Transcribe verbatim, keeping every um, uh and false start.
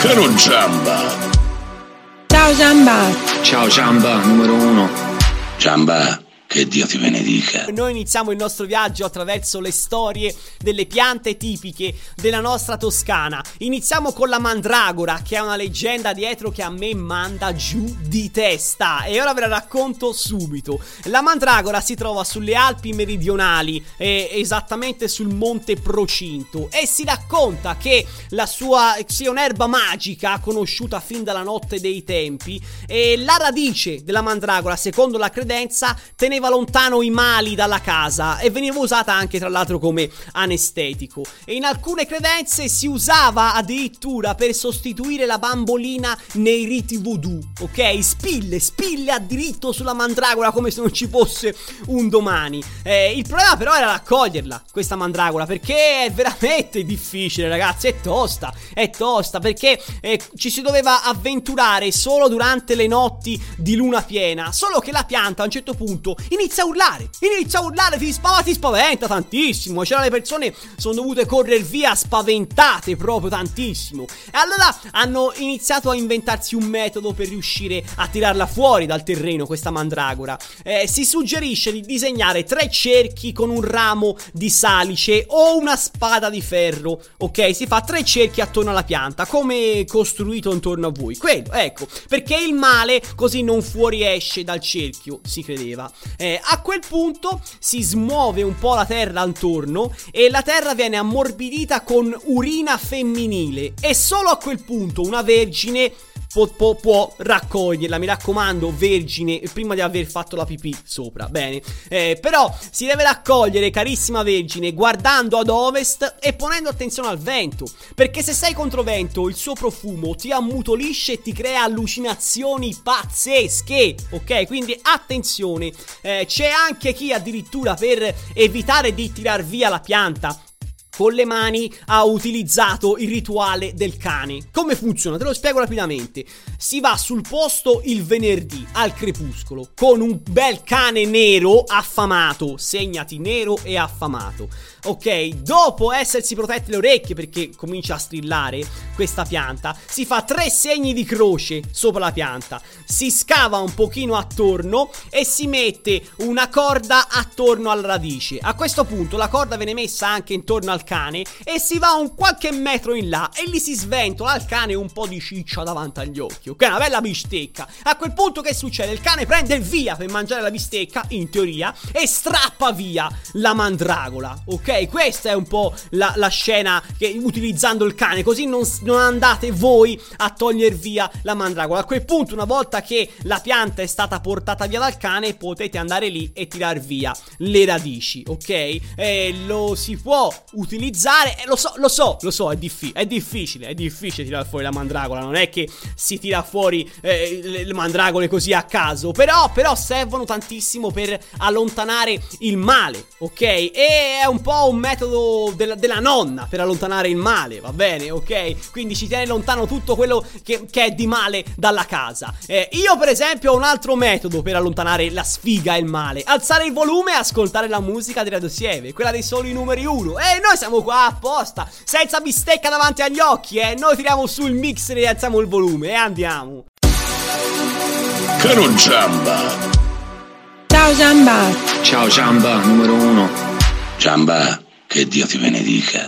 Caro Giamba. Ciao Giamba. Ciao Giamba, numero uno. Giamba, che Dio ti benedica. Noi iniziamo il nostro viaggio attraverso le storie delle piante tipiche della nostra Toscana. Iniziamo con la mandragora, che è una leggenda dietro che a me manda giù di testa, e ora ve la racconto subito. La mandragora si trova sulle Alpi meridionali, eh, esattamente sul Monte Procinto, e si racconta che la sua sia un'erba magica conosciuta fin dalla notte dei tempi, e la radice della mandragora, secondo la credenza, teneva lontano i mali dalla casa e veniva usata anche tra l'altro come anestetico, e in alcune credenze si usava addirittura per sostituire la bambolina nei riti voodoo, ok? Spille, spille a diritto sulla mandragora come se non ci fosse un domani. Eh, il problema però era raccoglierla, questa mandragora, perché è veramente difficile, ragazzi, è tosta, è tosta perché eh, ci si doveva avventurare solo durante le notti di luna piena, solo che la pianta a un certo punto inizia a urlare, inizia a urlare, ti spaventa, ti spaventa tantissimo. C'erano le persone, sono dovute correre via spaventate proprio tantissimo, e allora hanno iniziato a inventarsi un metodo per riuscire a tirarla fuori dal terreno, questa mandragora. Eh, si suggerisce di disegnare tre cerchi con un ramo di salice o una spada di ferro, ok? Si fa tre cerchi attorno alla pianta, come costruito intorno a voi, quello, ecco, perché il male così non fuoriesce dal cerchio, si credeva. Eh, a quel punto si smuove un po' la terra intorno e la terra viene ammorbidita con urina femminile, e solo a quel punto una vergine Può, può, può raccoglierla, mi raccomando, vergine, prima di aver fatto la pipì sopra, bene, eh, però si deve raccogliere, carissima vergine, guardando ad ovest e ponendo attenzione al vento, perché se sei contro vento il suo profumo ti ammutolisce e ti crea allucinazioni pazzesche, ok? Quindi attenzione. Eh, c'è anche chi addirittura, per evitare di tirar via la pianta con le mani, ha utilizzato il rituale del cane. Come funziona? Te lo spiego rapidamente. Si va sul posto il venerdì al crepuscolo con un bel cane nero affamato, segnati nero e affamato, ok? Dopo essersi protetti le orecchie, perché comincia a strillare questa pianta, si fa tre segni di croce sopra la pianta, si scava un pochino attorno e si mette una corda attorno alla radice. A questo punto la corda viene messa anche intorno al cane e si va un qualche metro in là e lì si sventola al cane un po' di ciccia davanti agli occhi, ok? Una bella bistecca. A quel punto che succede? Il cane prende il via per mangiare la bistecca, in teoria, e strappa via la mandragola, ok? Questa è un po' la, la scena che, utilizzando il cane, così non, non andate voi a togliere via la mandragola. A quel punto, una volta che la pianta è stata portata via dal cane, potete andare lì e tirar via le radici, ok? E lo si può utilizzare utilizzare, eh, lo so, lo so, lo so, è, diffi- è difficile, è difficile tirare fuori la mandragola, non è che si tira fuori eh, le, le mandragole così a caso, però, però servono tantissimo per allontanare il male, ok? E è un po' un metodo della, della nonna per allontanare il male, va bene, ok? Quindi ci tiene lontano tutto quello che, che è di male dalla casa. Eh, io per esempio ho un altro metodo per allontanare la sfiga e il male: alzare il volume e ascoltare la musica di Radio Sieve, quella dei soli numeri uno. E noi siamo qua apposta, senza bistecca davanti agli occhi, eh. Noi tiriamo su il mixer e alziamo il volume e andiamo. Caro Giamba. Ciao Giamba. Ciao Giamba, numero uno. Giamba, che Dio ti benedica.